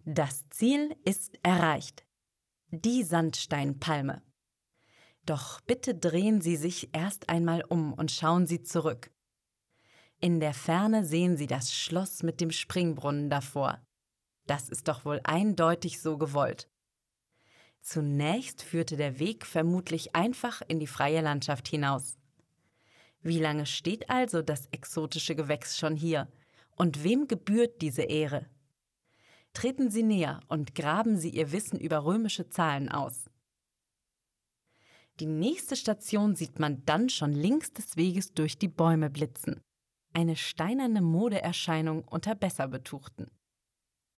Das Ziel ist erreicht. Die Sandsteinpalme. Doch bitte drehen Sie sich erst einmal um und schauen Sie zurück. In der Ferne sehen Sie das Schloss mit dem Springbrunnen davor. Das ist doch wohl eindeutig so gewollt. Zunächst führte der Weg vermutlich einfach in die freie Landschaft hinaus. Wie lange steht also das exotische Gewächs schon hier? Und wem gebührt diese Ehre? Treten Sie näher und graben Sie Ihr Wissen über römische Zahlen aus. Die nächste Station sieht man dann schon links des Weges durch die Bäume blitzen. Eine steinerne Modeerscheinung unter Besserbetuchten.